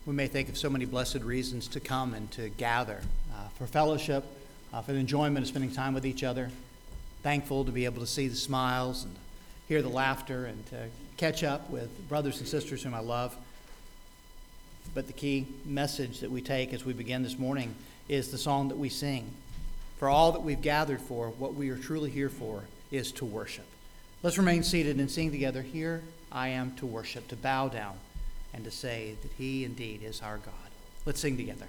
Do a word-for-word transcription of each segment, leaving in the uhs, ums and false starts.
we may think of so many blessed reasons to come and to gather uh, for fellowship, uh, for the enjoyment of spending time with each other. Thankful to be able to see the smiles and hear the laughter and to catch up with brothers and sisters whom I love. But the key message that we take as we begin this morning is the song that we sing. For all that we've gathered for, what we are truly here for is to worship. Let's remain seated and sing together, Here I Am to Worship, to bow down and to say that He indeed is our God. Let's sing together.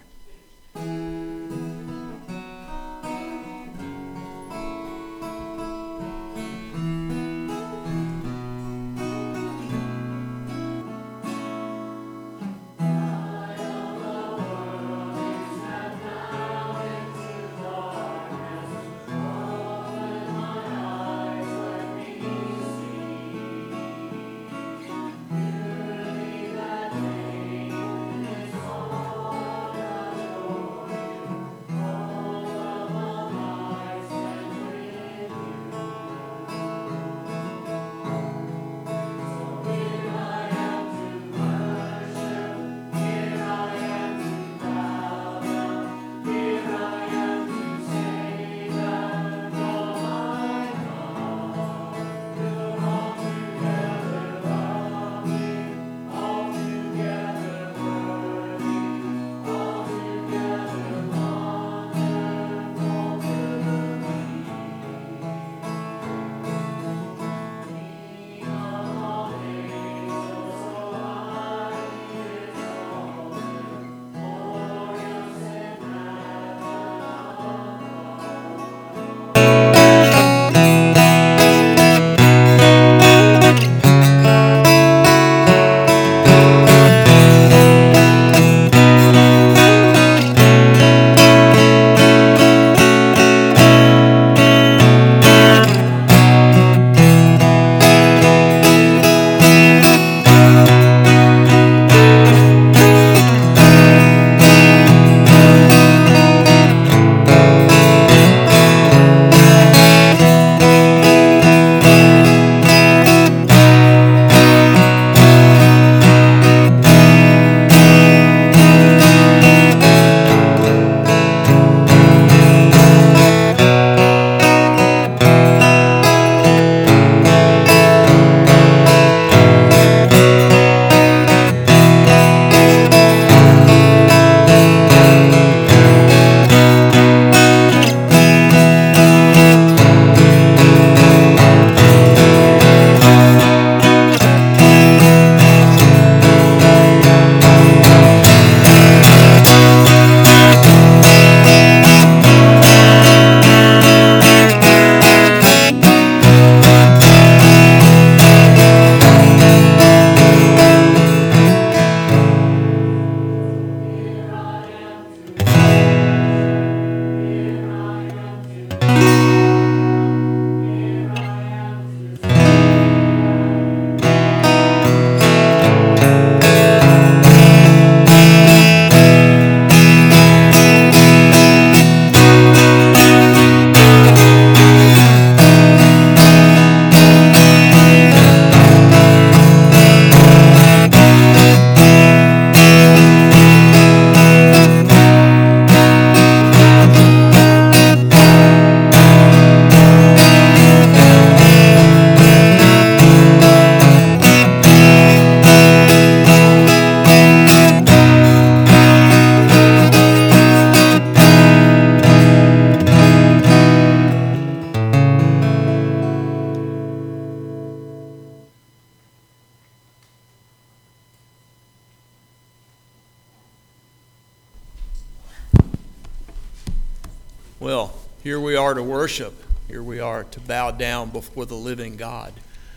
Well, here we are to worship. Here we are to bow down before the living God,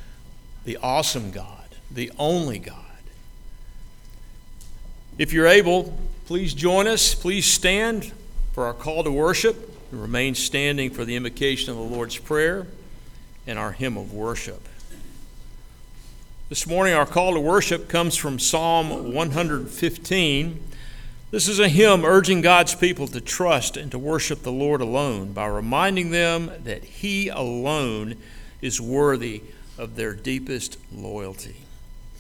the awesome God, the only God. If you're able, please join us. Please stand for our call to worship and remain standing for the invocation of the Lord's Prayer and our hymn of worship. This morning, our call to worship comes from Psalm one hundred fifteen. This is a hymn urging God's people to trust and to worship the Lord alone by reminding them that He alone is worthy of their deepest loyalty.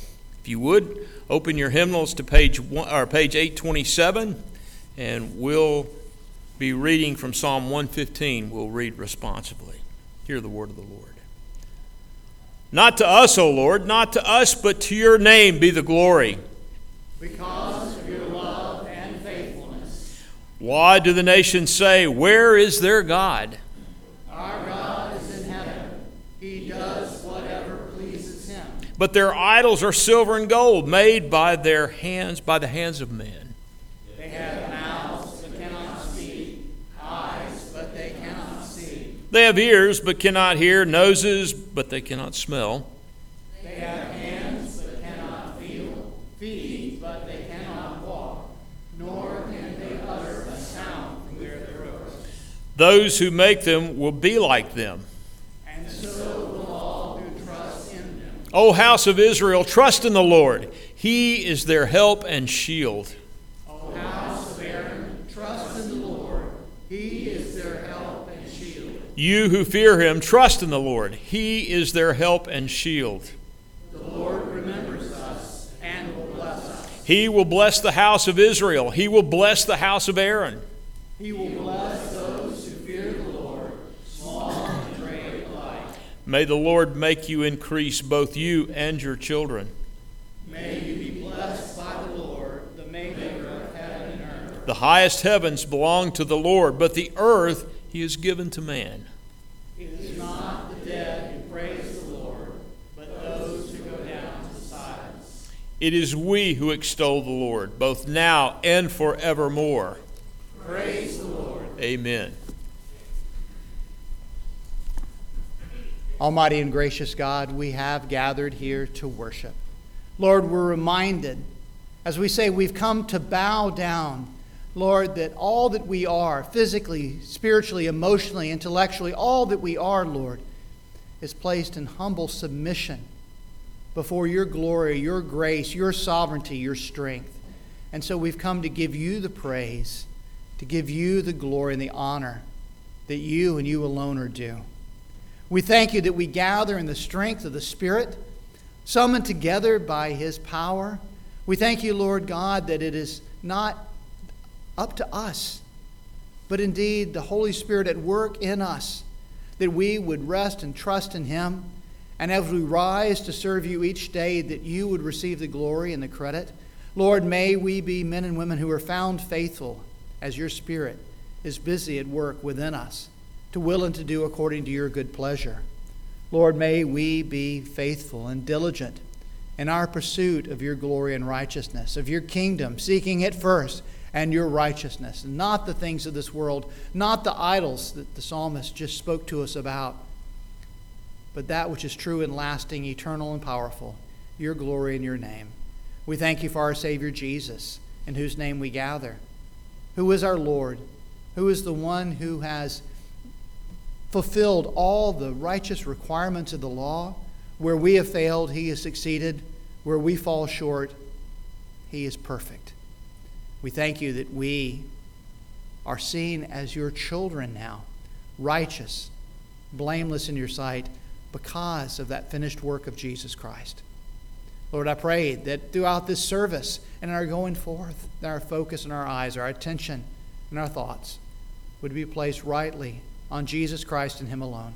If you would, open your hymnals to page one, or page eight twenty-seven, and we'll be reading from Psalm one fifteen. We'll read responsively. Hear the word of the Lord. Not to us, O Lord, not to us, but to your name be the glory. Because of your love and faithfulness. Why do the nations say, where is their God? Our God is in heaven. He does whatever pleases him. But their idols are silver and gold, made by their hands, by the hands of men. They have mouths but cannot speak, eyes but they cannot see. They have ears but cannot hear, noses but they cannot smell. They have hands but cannot feel, feet but they cannot walk, nor can they utter a sound from their throats. Those who make them will be like them. And so will all who trust in them. O house of Israel, trust in the Lord. He is their help and shield. O house of Aaron, trust in the Lord. He is their help and shield. You who fear him, trust in the Lord. He is their help and shield. The Lord remembers us and will bless us. He will bless the house of Israel. He will bless the house of Aaron. He will bless those who fear the Lord, small and great alike. May the Lord make you increase, both you and your children. May you be blessed by the Lord, the maker of heaven and earth. The highest heavens belong to the Lord, but the earth he has given to man. It is not the dead who praise the Lord, but those who go down to silence. It is we who extol the Lord, both now and forevermore. Praise the Lord. Amen. Almighty and gracious God, we have gathered here to worship. Lord, we're reminded, as we say, we've come to bow down, Lord, that all that we are, physically, spiritually, emotionally, intellectually, all that we are, Lord, is placed in humble submission before your glory, your grace, your sovereignty, your strength. And so we've come to give you the praise, to give you the glory and the honor that you and you alone are due. We thank you that we gather in the strength of the Spirit, summoned together by his power. We thank you, Lord God, that it is not up to us, but indeed the Holy Spirit at work in us, that we would rest and trust in him. And as we rise to serve you each day, that you would receive the glory and the credit. Lord, may we be men and women who are found faithful as your Spirit is busy at work within us, to will and to do according to your good pleasure. Lord, may we be faithful and diligent in our pursuit of your glory and righteousness, of your kingdom, seeking it first, and your righteousness, not the things of this world, not the idols that the psalmist just spoke to us about, but that which is true and lasting, eternal and powerful, your glory and your name. We thank you for our Savior Jesus, in whose name we gather, who is our Lord, who is the one who has fulfilled all the righteous requirements of the law. Where we have failed, he has succeeded. Where we fall short, he is perfect. We thank you that we are seen as your children now, righteous, blameless in your sight, because of that finished work of Jesus Christ. Lord, I pray that throughout this service and our going forth, that our focus and our eyes, our attention and our thoughts would be placed rightly on Jesus Christ and him alone,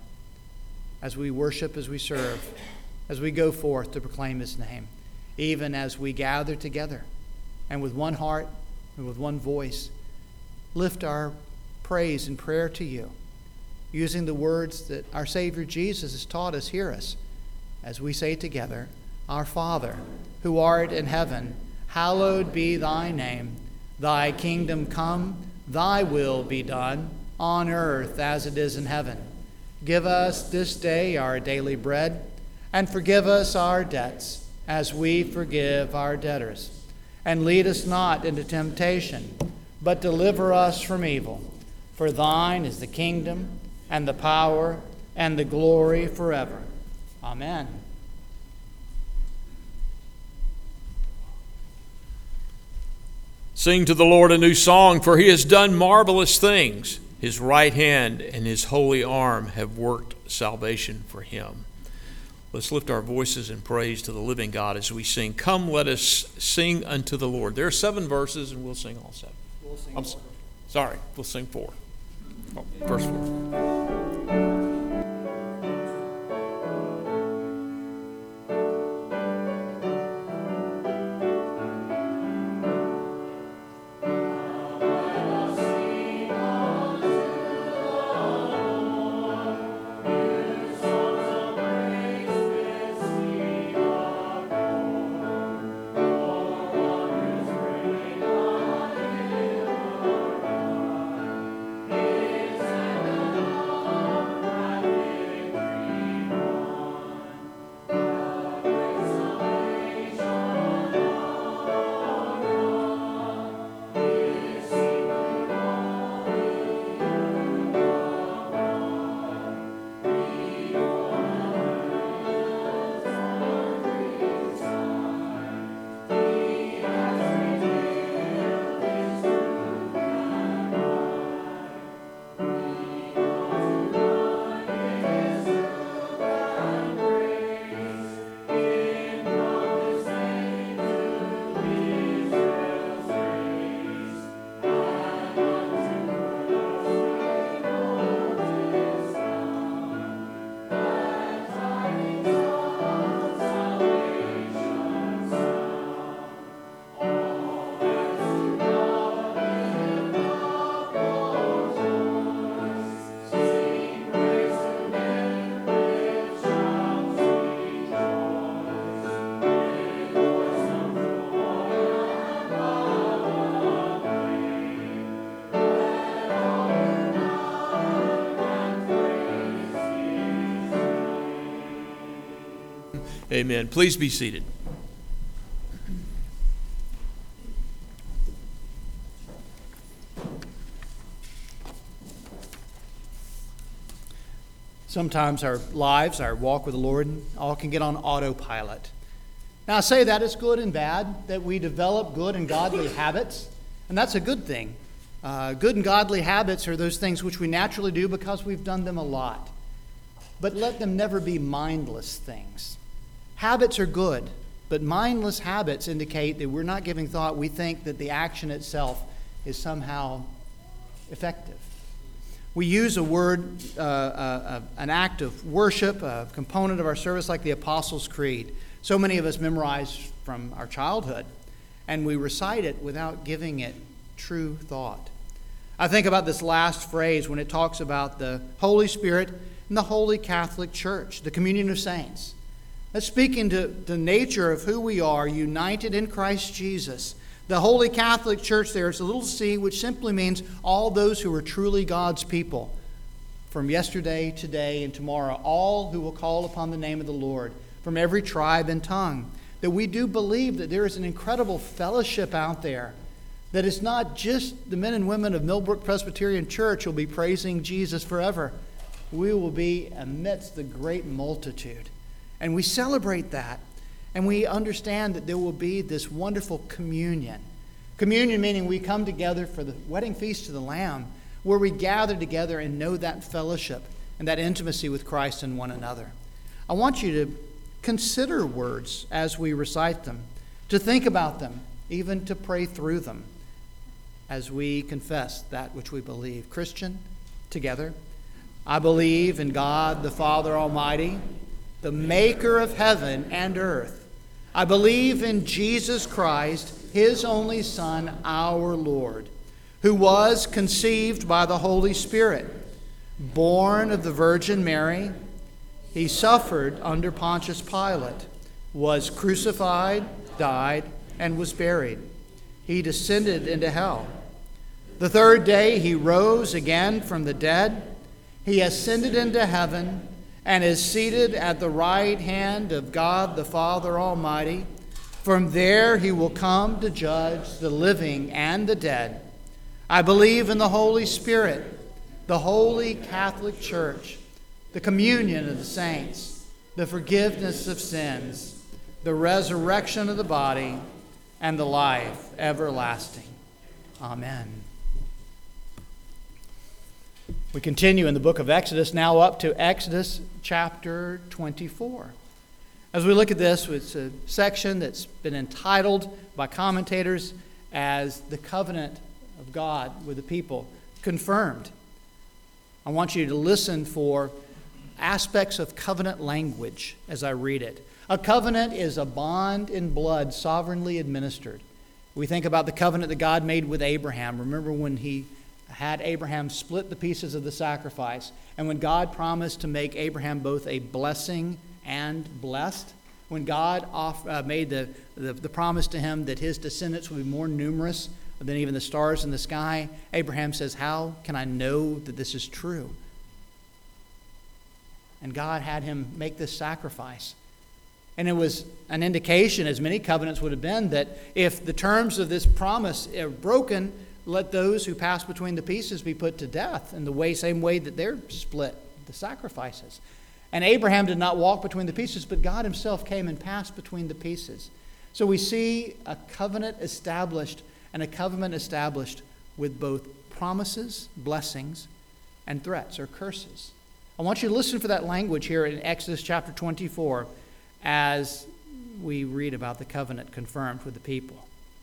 as we worship, as we serve, as we go forth to proclaim his name, even as we gather together and with one heart and with one voice lift our praise and prayer to you, using the words that our Savior Jesus has taught us. Hear us as we say together, Our Father, who art in heaven, hallowed be thy name. Thy kingdom come, thy will be done, on earth as it is in heaven. Give us this day our daily bread, and forgive us our debts, as we forgive our debtors. And lead us not into temptation, but deliver us from evil. For thine is the kingdom, and the power, and the glory forever. Amen. Sing to the Lord a new song, for he has done marvelous things. His right hand and his holy arm have worked salvation for him. Let's lift our voices in praise to the living God as we sing, "Come, let us sing unto the Lord." There are seven verses, and we'll sing all seven. We'll sing I'm four. sorry, we'll sing four. Oh, verse four. Amen. Please be seated. Sometimes our lives, our walk with the Lord, all can get on autopilot. Now, I say that it's good and bad, that we develop good and godly habits, and that's a good thing. Uh, good and godly habits are those things which we naturally do because we've done them a lot. But let them never be mindless things. Habits are good, but mindless habits indicate that we're not giving thought. We think that the action itself is somehow effective. We use a word, uh, uh, an act of worship, a component of our service like the Apostles' Creed. So many of us memorize from our childhood, and we recite it without giving it true thought. I think about this last phrase when it talks about the Holy Spirit and the Holy Catholic Church, the communion of saints. That's speaking to the nature of who we are, united in Christ Jesus. The Holy Catholic Church there is a little c, which simply means all those who are truly God's people. From yesterday, today, and tomorrow, all who will call upon the name of the Lord, from every tribe and tongue. That we do believe that there is an incredible fellowship out there. That it's not just the men and women of Millbrook Presbyterian Church who will be praising Jesus forever. We will be amidst the great multitude. And we celebrate that. And we understand that there will be this wonderful communion. Communion meaning we come together for the wedding feast of the Lamb, where we gather together and know that fellowship and that intimacy with Christ and one another. I want you to consider words as we recite them, to think about them, even to pray through them as we confess that which we believe. Christian, together, I believe in God the Father Almighty, the maker of heaven and earth. I believe in Jesus Christ, his only Son, our Lord, who was conceived by the Holy Spirit, born of the Virgin Mary. He suffered under Pontius Pilate, was crucified, died, and was buried. He descended into hell. The third day he rose again from the dead. He ascended into heaven and is seated at the right hand of God the Father Almighty. From there he will come to judge the living and the dead. I believe in the Holy Spirit, the Holy Catholic Church, the communion of the saints, the forgiveness of sins, the resurrection of the body, and the life everlasting. Amen. We continue in the book of Exodus, now up to Exodus chapter twenty-four. As we look at this, it's a section that's been entitled by commentators as the covenant of God with the people, confirmed. I want you to listen for aspects of covenant language as I read it. A covenant is a bond in blood sovereignly administered. We think about the covenant that God made with Abraham. Remember when he had Abraham split the pieces of the sacrifice, and when God promised to make Abraham both a blessing and blessed, when God off, uh, made the, the, the promise to him that his descendants would be more numerous than even the stars in the sky, Abraham says, how can I know that this is true? And God had him make this sacrifice. And it was an indication, as many covenants would have been, that if the terms of this promise are broken, let those who pass between the pieces be put to death in the way, same way that they're split, the sacrifices. And Abraham did not walk between the pieces, but God himself came and passed between the pieces. So we see a covenant established, and a covenant established with both promises, blessings, and threats or curses. I want you to listen for that language here in Exodus chapter twenty-four as we read about the covenant confirmed with the people.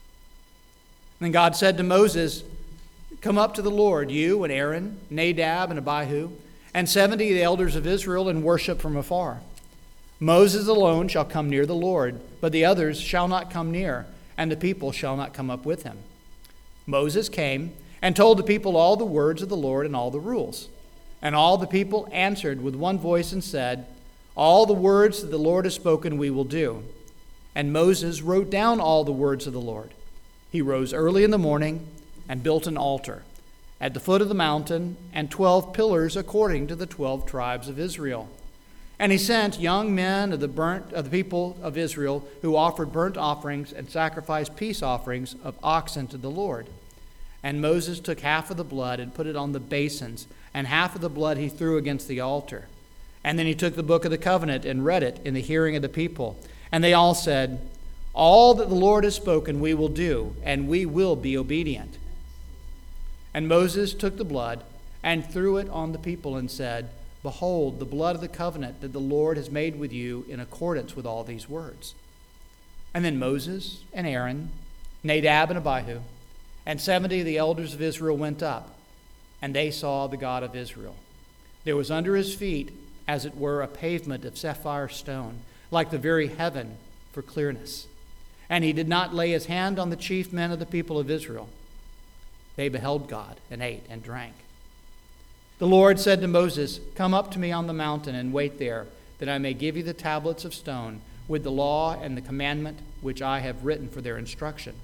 Then God said to Moses, come up to the Lord, you and Aaron, Nadab and Abihu, and seventy of the elders of Israel, and worship from afar. Moses alone shall come near the Lord, but the others shall not come near, and the people shall not come up with him. Moses came and told the people all the words of the Lord and all the rules. And all the people answered with one voice and said, all the words that the Lord has spoken we will do. And Moses wrote down all the words of the Lord. He rose early in the morning and built an altar at the foot of the mountain and twelve pillars according to the twelve tribes of Israel. And he sent young men of the burnt of the people of Israel who offered burnt offerings and sacrificed peace offerings of oxen to the Lord. And Moses took half of the blood and put it on the basins, and half of the blood he threw against the altar. And then he took the book of the covenant and read it in the hearing of the people. And they all said, all that the Lord has spoken we will do, and we will be obedient. And Moses took the blood and threw it on the people and said, behold, the blood of the covenant that the Lord has made with you in accordance with all these words. And then Moses and Aaron, Nadab and Abihu, and seventy of the elders of Israel went up, and they saw the God of Israel. There was under his feet, as it were, a pavement of sapphire stone, like the very heaven for clearness. And he did not lay his hand on the chief men of the people of Israel. They beheld God and ate and drank. The Lord said to Moses, come up to me on the mountain and wait there, that I may give you the tablets of stone with the law and the commandment which I have written for their instruction.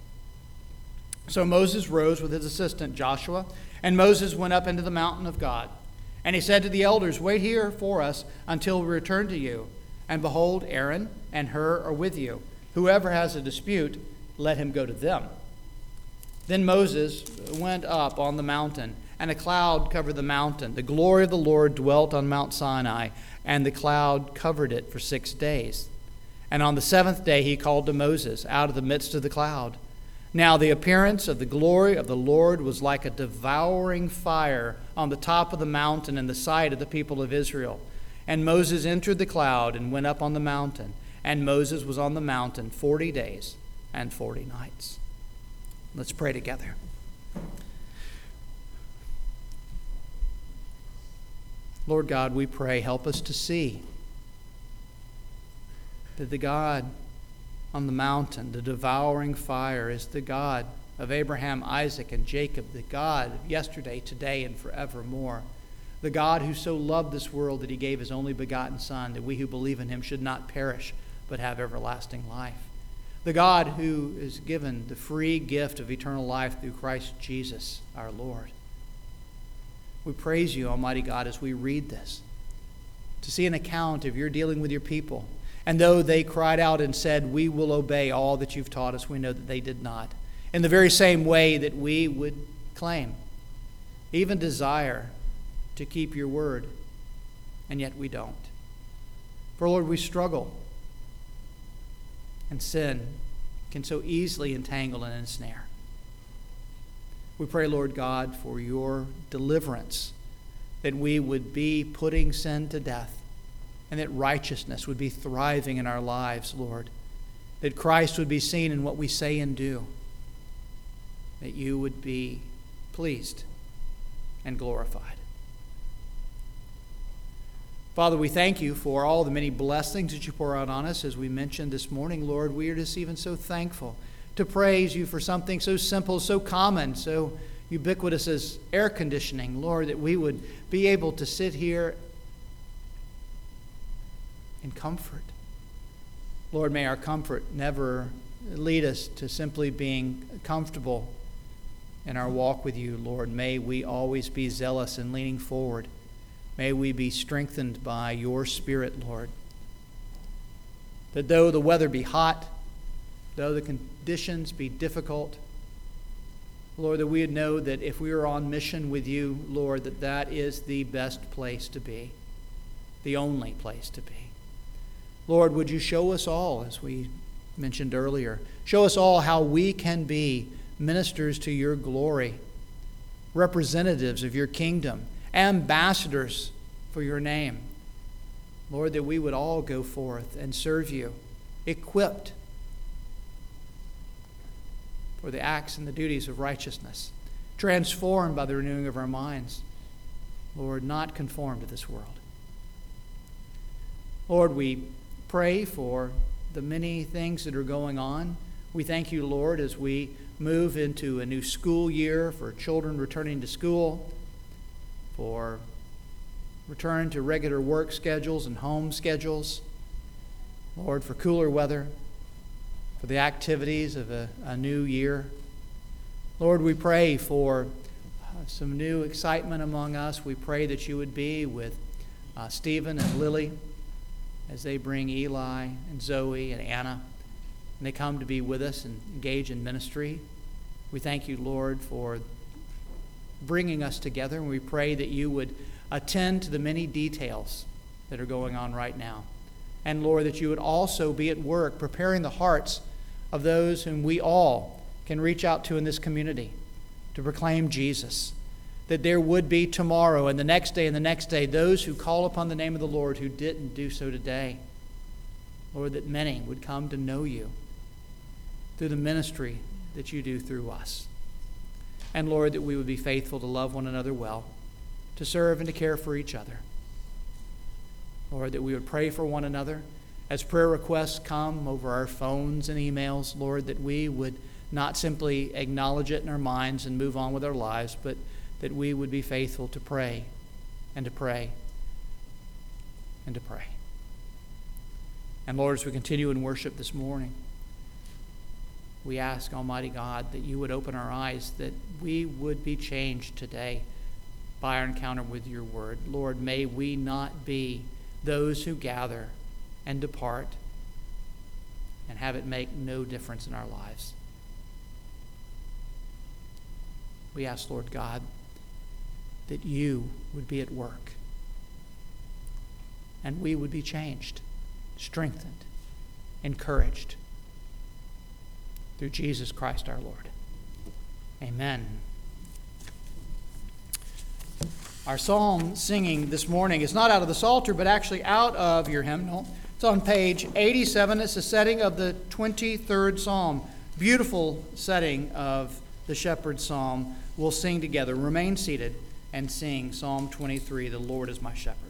So Moses rose with his assistant Joshua, and Moses went up into the mountain of God. And he said to the elders, wait here for us until we return to you. And behold, Aaron and Hur are with you. Whoever has a dispute, let him go to them. Then Moses went up on the mountain, and a cloud covered the mountain. The glory of the Lord dwelt on Mount Sinai, and the cloud covered it for six days. And on the seventh day he called to Moses out of the midst of the cloud. Now the appearance of the glory of the Lord was like a devouring fire on the top of the mountain in the sight of the people of Israel. And Moses entered the cloud and went up on the mountain. And Moses was on the mountain forty days and forty nights. Let's pray together. Lord God, we pray, help us to see that the God on the mountain, the devouring fire, is the God of Abraham, Isaac, and Jacob, the God of yesterday, today, and forevermore. The God who so loved this world that he gave his only begotten Son, that we who believe in him should not perish, but have everlasting life. The God who is given the free gift of eternal life through Christ Jesus, our Lord. We praise you, Almighty God, as we read this, to see an account of your dealing with your people. And though they cried out and said, we will obey all that you've taught us, we know that they did not. In the very same way that we would claim, even desire to keep your word, and yet we don't. For Lord, we struggle, and sin can so easily entangle and ensnare. We pray, Lord God, for your deliverance, that we would be putting sin to death, and that righteousness would be thriving in our lives, Lord. That Christ would be seen in what we say and do. That you would be pleased and glorified. Father, we thank you for all the many blessings that you pour out on us. As we mentioned this morning, Lord, we are just even so thankful to praise you for something so simple, so common, so ubiquitous as air conditioning, Lord, that we would be able to sit here in comfort. Lord, may our comfort never lead us to simply being comfortable in our walk with you, Lord. May we always be zealous and leaning forward. May we be strengthened by your Spirit, Lord. That though the weather be hot, though the conditions be difficult, Lord, that we would know that if we are on mission with you, Lord, that that is the best place to be, the only place to be. Lord, would you show us all, as we mentioned earlier, show us all how we can be ministers to your glory, representatives of your kingdom, ambassadors for your name. Lord, that we would all go forth and serve you, equipped for the acts and the duties of righteousness, transformed by the renewing of our minds. Lord, not conformed to this world. Lord, we pray for the many things that are going on. We thank you, Lord, as we move into a new school year for children returning to school, for return to regular work schedules and home schedules. Lord, for cooler weather, for the activities of a, a new year. Lord, we pray for uh, some new excitement among us. We pray that you would be with uh, Stephen and Lily as they bring Eli and Zoe and Anna, and they come to be with us and engage in ministry. We thank you, Lord, for bringing us together, and we pray that you would attend to the many details that are going on right now. And, Lord, that you would also be at work preparing the hearts of those whom we all can reach out to in this community to proclaim Jesus. That there would be tomorrow and the next day and the next day those who call upon the name of the Lord who didn't do so today. Lord, that many would come to know you through the ministry that you do through us. And Lord, that we would be faithful to love one another well, to serve and to care for each other. Lord, that we would pray for one another as prayer requests come over our phones and emails. Lord, that we would not simply acknowledge it in our minds and move on with our lives, but that we would be faithful to pray and to pray and to pray. And Lord, as we continue in worship this morning, we ask, Almighty God, that you would open our eyes, that we would be changed today by our encounter with your word. Lord, may we not be those who gather and depart and have it make no difference in our lives. We ask, Lord God, that you would be at work and we would be changed, strengthened, encouraged through Jesus Christ our Lord. Amen. Our psalm singing this morning is not out of the Psalter, but actually out of your hymnal. It's on page eighty-seven. It's the setting of the twenty-third Psalm. Beautiful setting of the Shepherd's Psalm. We'll sing together. Remain seated and sing Psalm twenty-three, The Lord is my shepherd.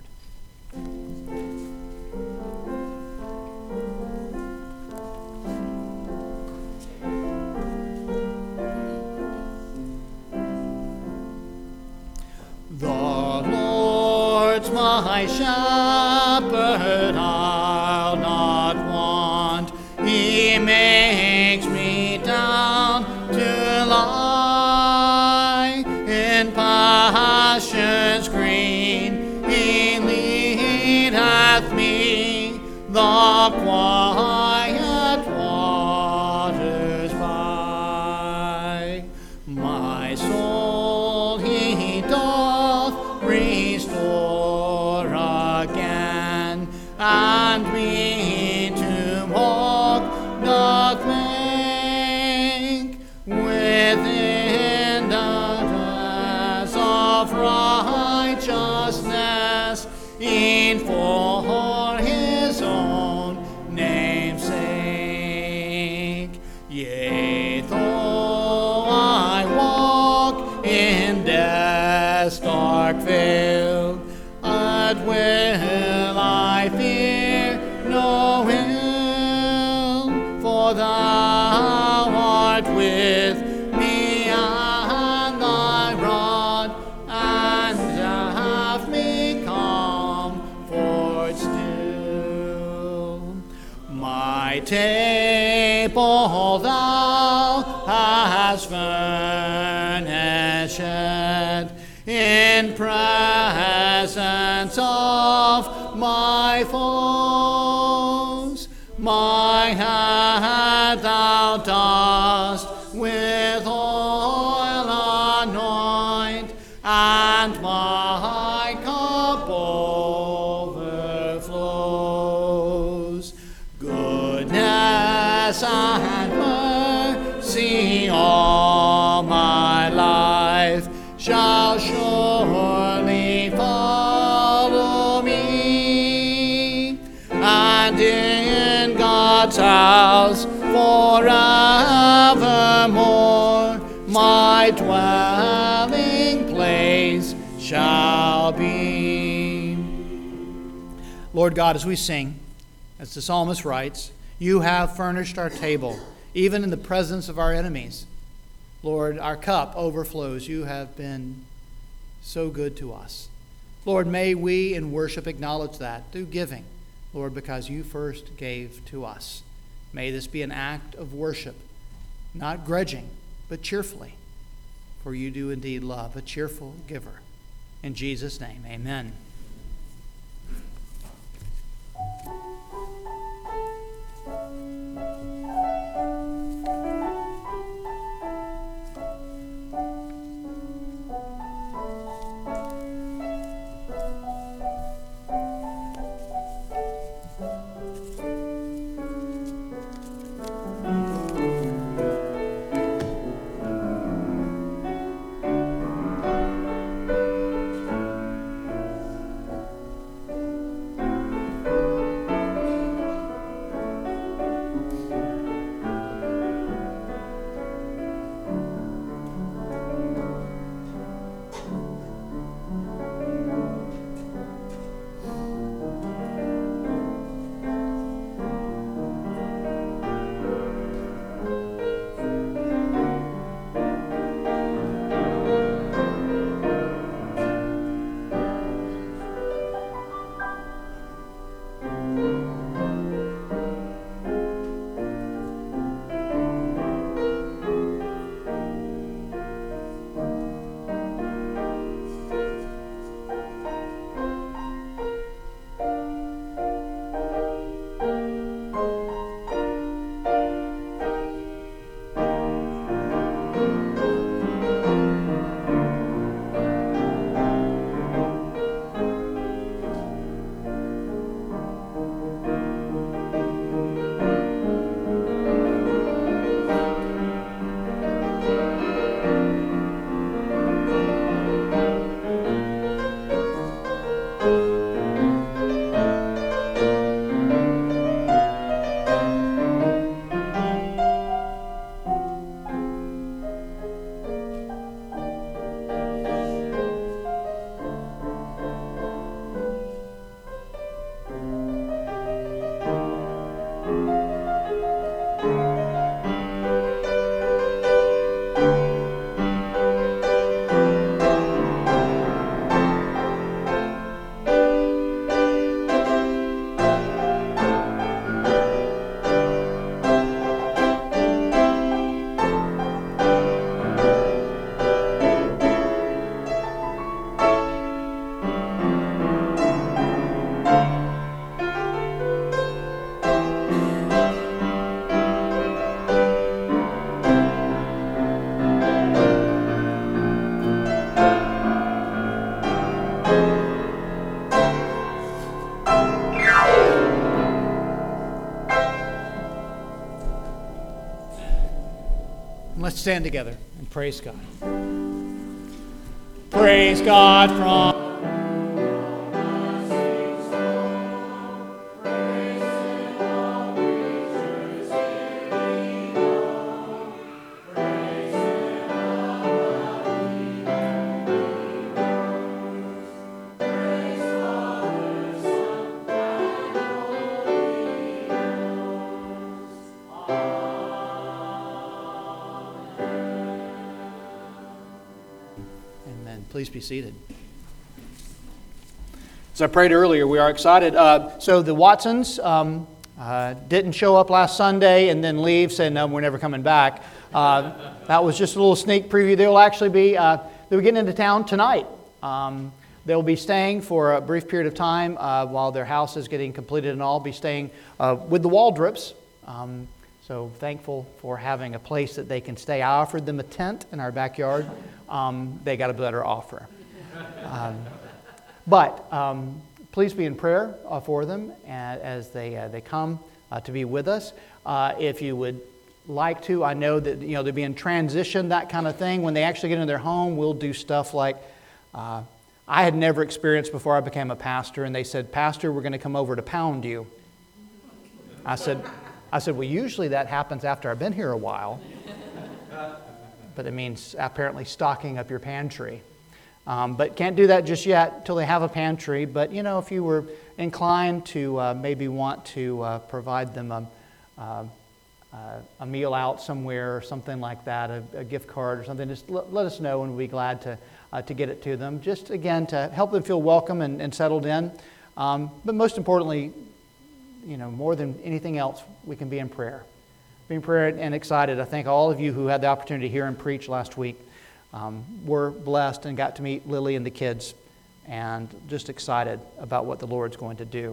The Lord's my shepherd, I'll not want. He makes me down to lie in pastures green. He leadeth me the quiet waters by. My soul he doth restore again, and me to walk doth make. dark veil, but will I fear no ill, for thou art with me, and thy rod and staff me comfort still. My table thou hast furnished in presence of my foes. My head thou dost with oil anoint, and my cup overflows. Goodness and mercy all my life shall surely follow me, and in God's house forevermore my dwelling place shall be. Lord God, as we sing, as the psalmist writes, you have furnished our table, even in the presence of our enemies. Lord, our cup overflows. You have been so good to us. Lord, may we in worship acknowledge that through giving, Lord, because you first gave to us. May this be an act of worship, not grudging, but cheerfully, for you do indeed love a cheerful giver. In Jesus' name, amen. Let's stand together and praise God. Praise God from Please be seated. As I prayed earlier, we are excited. Uh, so the Watsons um, uh, didn't show up last Sunday and then leave, saying, no, we're never coming back. Uh, that was just a little sneak preview. They'll actually be, uh, they'll be getting into town tonight. Um, they'll be staying for a brief period of time uh, while their house is getting completed and all. Be staying uh, with the Waldrops. Um, so thankful for having a place that they can stay. I offered them a tent in our backyard. Um, they got a better offer. Um, but um, please be in prayer uh, for them as they uh, they come uh, to be with us. Uh, if you would like to, I know that you know they'll be in transition, that kind of thing. When they actually get into their home, we'll do stuff like uh, I had never experienced before I became a pastor, and they said, "Pastor, we're going to come over to pound you." I said, "I said, well, usually that happens after I've been here a while." But it means apparently stocking up your pantry. Um, but can't do that just yet until they have a pantry. But, you know, if you were inclined to uh, maybe want to uh, provide them a, uh, uh, a meal out somewhere or something like that, a, a gift card or something, just l- let us know and we'll be glad to, uh, to get it to them. Just, again, to help them feel welcome and, and settled in. Um, but most importantly, you know, more than anything else, we can be in prayer. Being prayer and excited. I think all of you who had the opportunity to hear him preach last week um, were blessed and got to meet Lily and the kids and just excited about what the Lord's going to do.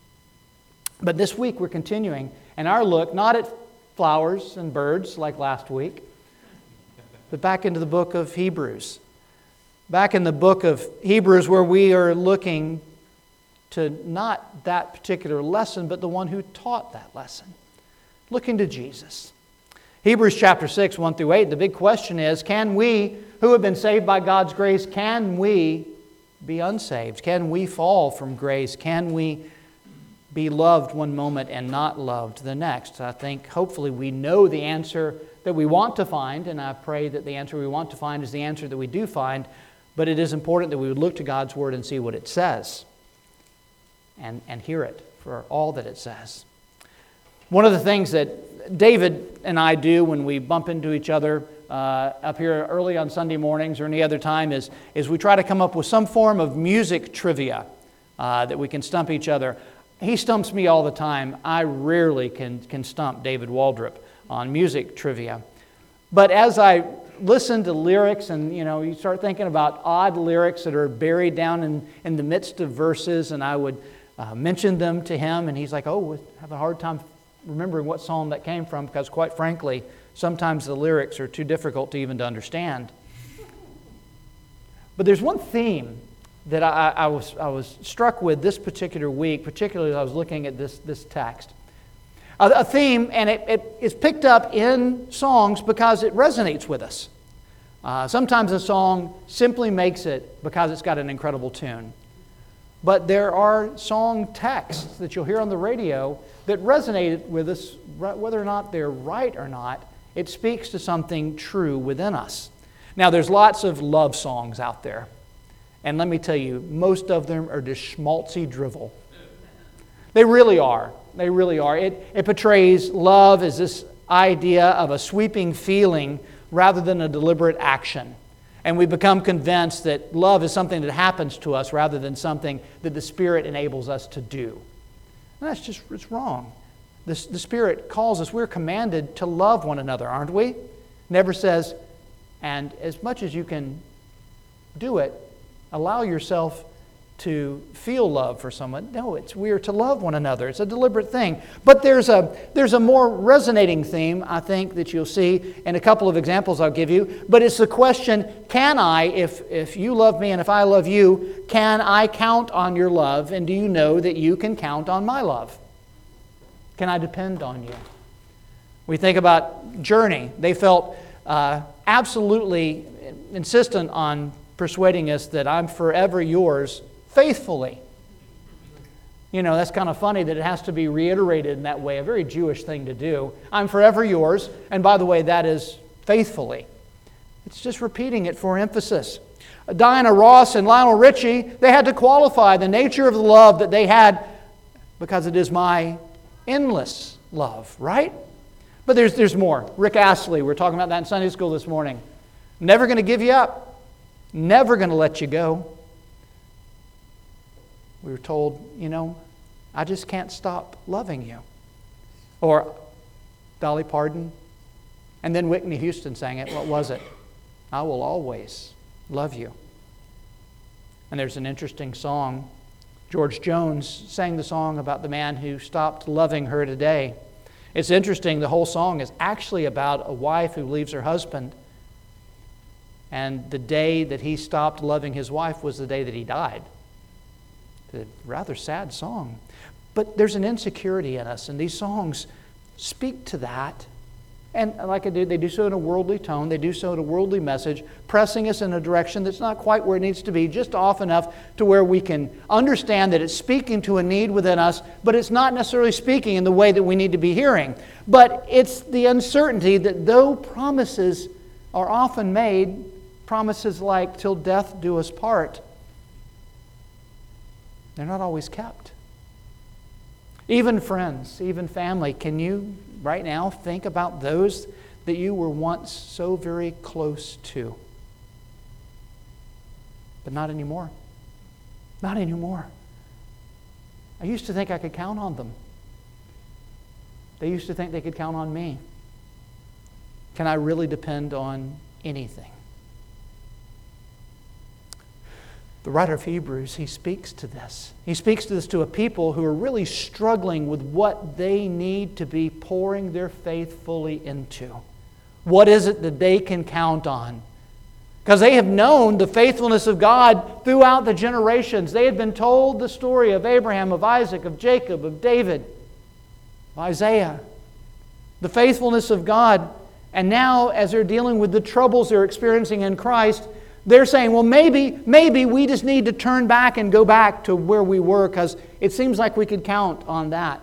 But this week we're continuing, and our look not at flowers and birds like last week, but back into the book of Hebrews. Back in the book of Hebrews where we are looking to not that particular lesson, but the one who taught that lesson. Looking to Jesus. Hebrews chapter six, one through eight, the big question is, can we, who have been saved by God's grace, can we be unsaved? Can we fall from grace? Can we be loved one moment and not loved the next? I think hopefully we know the answer that we want to find, and I pray that the answer we want to find is the answer that we do find, but it is important that we would look to God's Word and see what it says and, and hear it for all that it says. One of the things that David and I do when we bump into each other uh, up here early on Sunday mornings or any other time is, is we try to come up with some form of music trivia uh, that we can stump each other. He stumps me all the time. I rarely can, can stump David Waldrop on music trivia. But as I listen to lyrics and, you know, you start thinking about odd lyrics that are buried down in, in the midst of verses, and I would uh, mention them to him, and he's like, oh, we have a hard time remembering what psalm that came from, because quite frankly, sometimes the lyrics are too difficult to even to understand. But there's one theme that I, I was I was struck with this particular week, particularly as I was looking at this, this text. A, a theme, and it, it is picked up in songs because it resonates with us. Uh, sometimes a song simply makes it because it's got an incredible tune. But there are song texts that you'll hear on the radio that resonate with us, whether or not they're right or not. It speaks to something true within us. Now, there's lots of love songs out there. And let me tell you, most of them are just schmaltzy drivel. They really are. They really are. It, it portrays love as this idea of a sweeping feeling rather than a deliberate action. And we become convinced that love is something that happens to us rather than something that the Spirit enables us to do. And that's just, it's wrong. The, the Spirit calls us, we're commanded to love one another, aren't we? Never says, and as much as you can do it, allow yourself to feel love for someone. No, it's we're to love one another. It's a deliberate thing. But there's a there's a more resonating theme, I think, that you'll see in a couple of examples I'll give you. But it's the question, can I, if, if you love me and if I love you, can I count on your love? And do you know that you can count on my love? Can I depend on you? We think about Journey. They felt uh, absolutely insistent on persuading us that I'm forever yours faithfully. You know, that's kind of funny that it has to be reiterated in that way, a very Jewish thing to do. I'm forever yours, and by the way, that is faithfully. It's just repeating it for emphasis. Diana Ross and Lionel Richie, they had to qualify the nature of the love that they had because it is my endless love, right? But there's, there's more. Rick Astley, we were talking about that in Sunday school this morning. Never going to give you up. never going to let you go. We were told, you know, I just can't stop loving you. Or Dolly Parton, and then Whitney Houston sang it. What was it? I will always love you. And there's an interesting song. George Jones sang the song about the man who stopped loving her today. It's interesting, the whole song is actually about a wife who leaves her husband. And the day that he stopped loving his wife was the day that he died. It's a rather sad song. But there's an insecurity in us, and these songs speak to that. And like I do, they do so in a worldly tone. They do so in a worldly message, pressing us in a direction that's not quite where it needs to be, just off enough to where we can understand that it's speaking to a need within us, but it's not necessarily speaking in the way that we need to be hearing. But it's the uncertainty that though promises are often made, promises like, till death do us part, they're not always kept. Even friends, even family, can you right now think about those that you were once so very close to? But not anymore. Not anymore. I used to think I could count on them. They used to think they could count on me. Can I really depend on anything? The writer of Hebrews, he speaks to this. He speaks to this to a people who are really struggling with what they need to be pouring their faith fully into. What is it that they can count on? Because they have known the faithfulness of God throughout the generations. They had been told the story of Abraham, of Isaac, of Jacob, of David, of Isaiah. The faithfulness of God. And now, as they're dealing with the troubles they're experiencing in Christ, they're saying, well, maybe, maybe we just need to turn back and go back to where we were because it seems like we could count on that.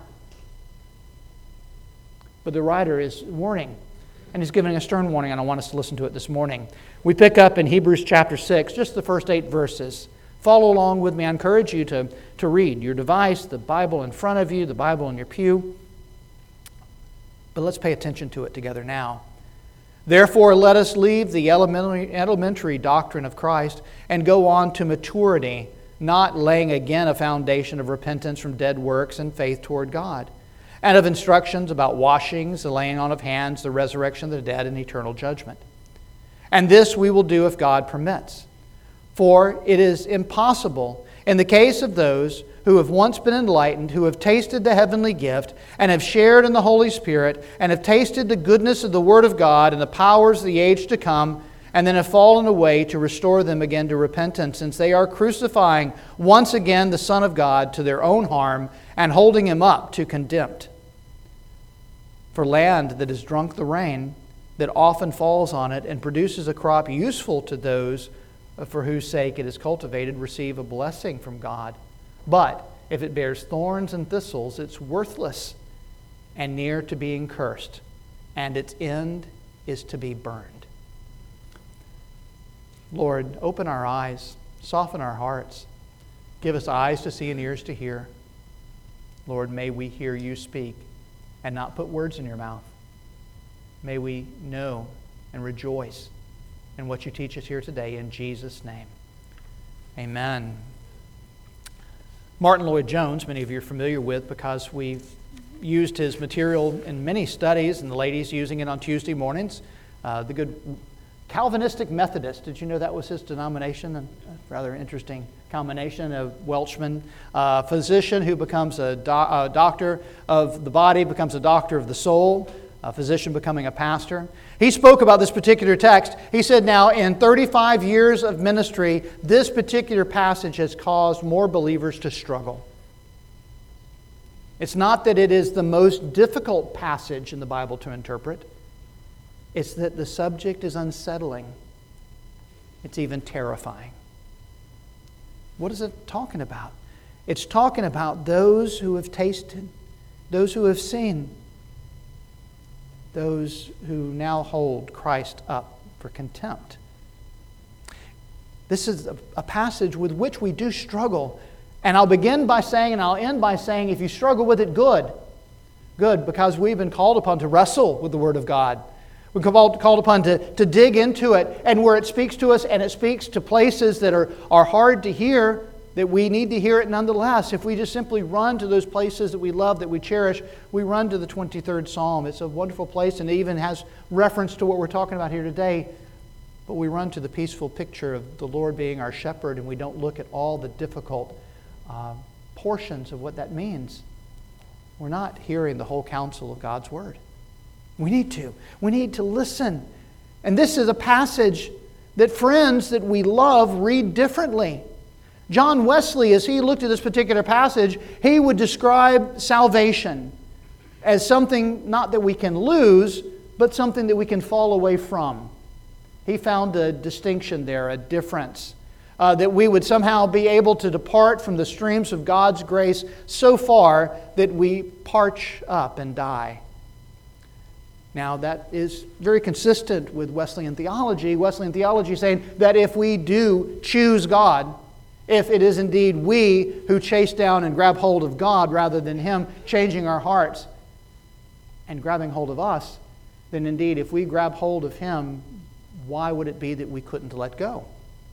But the writer is warning, and he's giving a stern warning, and I want us to listen to it this morning. We pick up in Hebrews chapter six, just the first eight verses. Follow along with me. I encourage you to, to read your device, the Bible in front of you, the Bible in your pew. But let's pay attention to it together now. Therefore, let us leave the elementary, elementary doctrine of Christ and go on to maturity, not laying again a foundation of repentance from dead works and faith toward God, and of instructions about washings, the laying on of hands, the resurrection of the dead, and eternal judgment. And this we will do if God permits. For it is impossible, in the case of those who have once been enlightened, who have tasted the heavenly gift, and have shared in the Holy Spirit, and have tasted the goodness of the Word of God and the powers of the age to come, and then have fallen away, to restore them again to repentance, since they are crucifying once again the Son of God to their own harm, and holding Him up to contempt. For land that has drunk the rain, that often falls on it, and produces a crop useful to those for whose sake it is cultivated, receive a blessing from God. But if it bears thorns and thistles, it's worthless and near to being cursed, and its end is to be burned. Lord, open our eyes, soften our hearts, give us eyes to see and ears to hear. Lord, may we hear you speak and not put words in your mouth. May we know and rejoice in what you teach us here today, in Jesus' name. Amen. Martin Lloyd-Jones, many of you are familiar with because we've used his material in many studies, and the ladies using it on Tuesday mornings. Uh, the good Calvinistic Methodist, did you know that was his denomination? A rather interesting combination. A Welshman uh, physician who becomes a, do- a doctor of the body, becomes a doctor of the soul, a physician becoming a pastor. He spoke about this particular text. He said, now, in thirty-five years of ministry, this particular passage has caused more believers to struggle. It's not that it is the most difficult passage in the Bible to interpret. It's that the subject is unsettling. It's even terrifying. What is it talking about? It's talking about those who have tasted, those who have seen, those who now hold Christ up for contempt. This is a, a passage with which we do struggle. And I'll begin by saying, and I'll end by saying, if you struggle with it, good. Good, because we've been called upon to wrestle with the Word of God. We're called, called upon to, to dig into it, and where it speaks to us, and it speaks to places that are, are hard to hear, that we need to hear it nonetheless. If we just simply run to those places that we love, that we cherish, we run to the twenty-third Psalm. It's a wonderful place, and it even has reference to what we're talking about here today. But we run to the peaceful picture of the Lord being our shepherd, and we don't look at all the difficult uh, portions of what that means. We're not hearing the whole counsel of God's Word. We need to. We need to listen. And this is a passage that friends that we love read differently. John Wesley, as he looked at this particular passage, he would describe salvation as something not that we can lose, but something that we can fall away from. He found a distinction there, a difference. Uh, that we would somehow be able to depart from the streams of God's grace so far that we parch up and die. Now, that is very consistent with Wesleyan theology. Wesleyan theology saying that if we do choose God, if it is indeed we who chase down and grab hold of God rather than Him changing our hearts and grabbing hold of us, then indeed if we grab hold of Him, why would it be that we couldn't let go?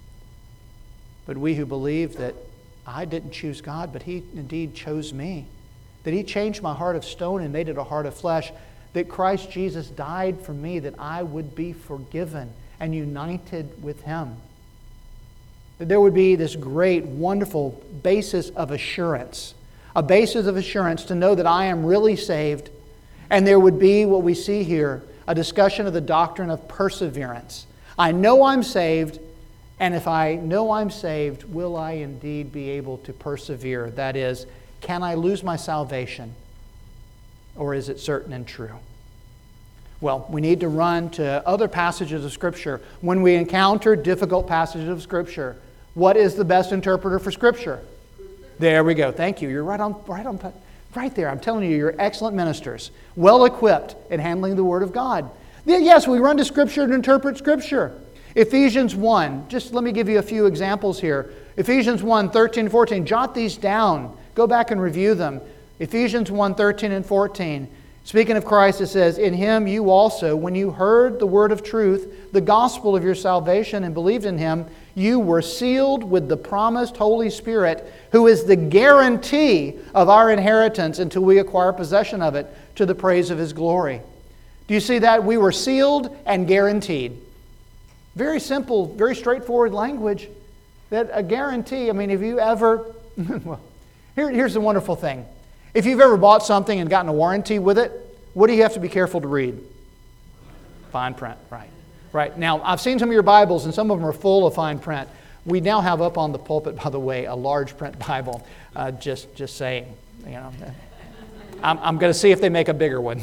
But we who believe that I didn't choose God, but He indeed chose me, that He changed my heart of stone and made it a heart of flesh, that Christ Jesus died for me that I would be forgiven and united with Him. That there would be this great, wonderful basis of assurance, a basis of assurance to know that I am really saved, and there would be what we see here, a discussion of the doctrine of perseverance. I know I'm saved, and if I know I'm saved, will I indeed be able to persevere? That is, can I lose my salvation, or is it certain and true? Well, we need to run to other passages of Scripture. When we encounter difficult passages of Scripture, what is the best interpreter for Scripture? There we go. Thank you. You're right on, right on, right there. I'm telling you, you're excellent ministers, well equipped in handling the Word of God. Yes, we run to Scripture to interpret Scripture. Ephesians one, just let me give you a few examples here. Ephesians one, thirteen and fourteen. Jot these down. Go back and review them. Ephesians one, thirteen and fourteen. Speaking of Christ, it says, "In Him you also, when you heard the word of truth, the gospel of your salvation, and believed in Him, you were sealed with the promised Holy Spirit, who is the guarantee of our inheritance until we acquire possession of it, to the praise of His glory." Do you see that? We were sealed and guaranteed. Very simple, very straightforward language. That a guarantee, I mean, have you ever... well, here, here's the wonderful thing. If you've ever bought something and gotten a warranty with it, what do you have to be careful to read? Fine print, right. Right. Now, I've seen some of your Bibles, and some of them are full of fine print. We now have up on the pulpit, by the way, a large print Bible. Uh, just, just saying, you know. I'm, I'm going to see if they make a bigger one.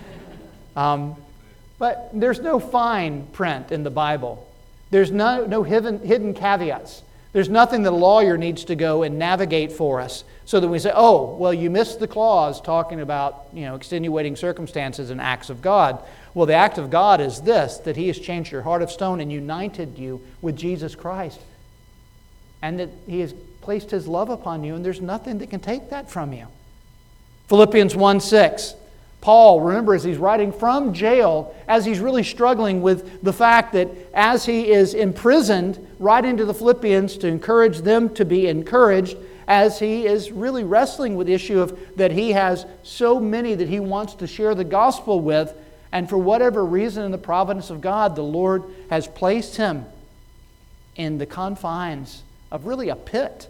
um, but there's no fine print in the Bible. There's no, no hidden, hidden caveats. There's nothing that a lawyer needs to go and navigate for us so that we say, oh, well, you missed the clause talking about, you know, extenuating circumstances and acts of God. Well, the act of God is this, that He has changed your heart of stone and united you with Jesus Christ. And that He has placed His love upon you, and there's nothing that can take that from you. Philippians one six. Paul, remember, as he's writing from jail, as he's really struggling with the fact that as he is imprisoned, writing to the Philippians to encourage them to be encouraged, as he is really wrestling with the issue of that he has so many that he wants to share the gospel with, and for whatever reason in the providence of God, the Lord has placed him in the confines of really a pit.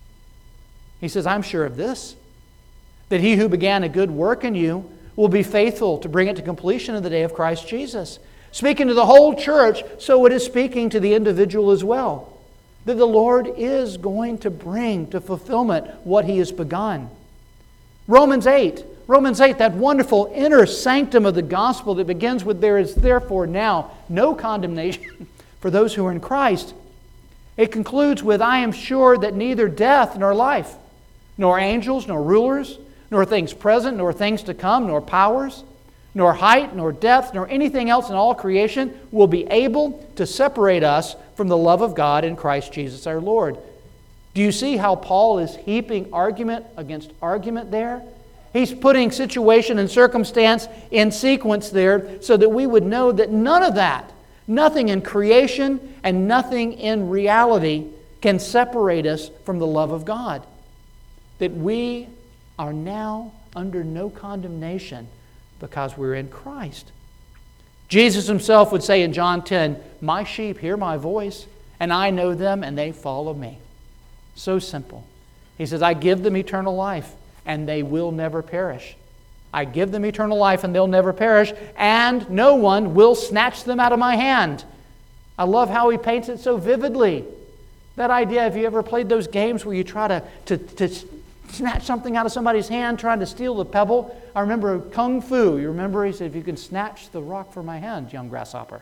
He says, I'm sure of this, that He who began a good work in you will be faithful to bring it to completion in the day of Christ Jesus. Speaking to the whole church, so it is speaking to the individual as well. That the Lord is going to bring to fulfillment what He has begun. Romans eight. Romans eight, that wonderful inner sanctum of the gospel that begins with, there is therefore now no condemnation for those who are in Christ. It concludes with, I am sure that neither death nor life, nor angels, nor rulers, nor things present, nor things to come, nor powers, nor height, nor depth, nor anything else in all creation will be able to separate us from the love of God in Christ Jesus our Lord. Do you see how Paul is heaping argument against argument there? He's putting situation and circumstance in sequence there so that we would know that none of that, nothing in creation and nothing in reality can separate us from the love of God. That we are now under no condemnation because we're in Christ. Jesus himself would say in John ten, "My sheep hear my voice, and I know them, and they follow me." So simple. He says, "I give them eternal life, and they will never perish. I give them eternal life, and they'll never perish, and no one will snatch them out of my hand." I love how he paints it so vividly. That idea, have you ever played those games where you try to, to, to snatch something out of somebody's hand, trying to steal the pebble? I remember Kung Fu. You remember? He said, "If you can snatch the rock from my hand, young grasshopper."